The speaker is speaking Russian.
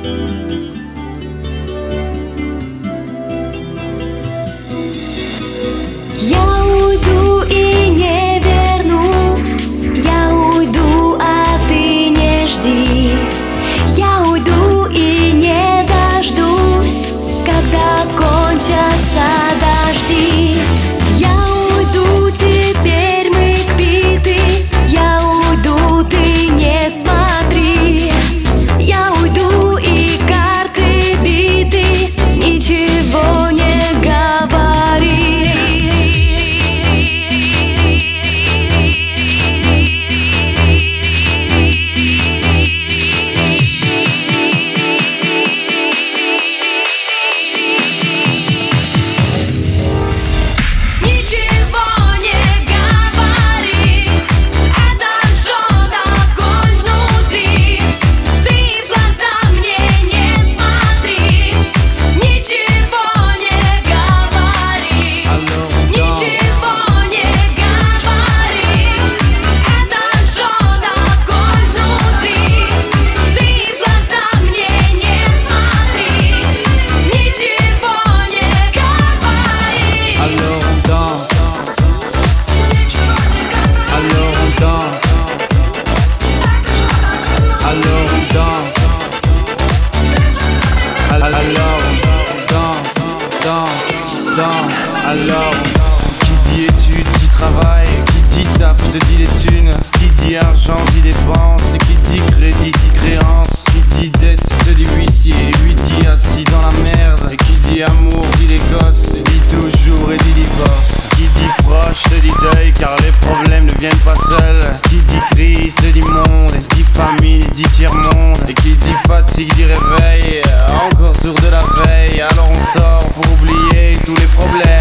Я уйду и не вернусь, я уйду, а ты не жди. Я уйду и не дождусь, когда кончатся дожди. Я уйду, теперь мы квиты. Я уйду, ты не смотри. Я уйду и карты биты, ничего не говори. Alors, qui dit études, dit travail, qui dit taf, te dit les thunes, qui dit argent, dit dépenses, et qui dit crédit, dit créance, qui dit dette, te dit huissier, lui dit assis dans la merde, et qui dit amour, dit les gosses, dit toujours et dit divorce, qui dit proche, te dit deuil, car les problèmes ne viennent pas seuls, qui dit crise, te dit monde, et dit famille, dit tiers-monde, et qui dit fatigue, dit réveil, encore sourd de la veille, alors on sort pour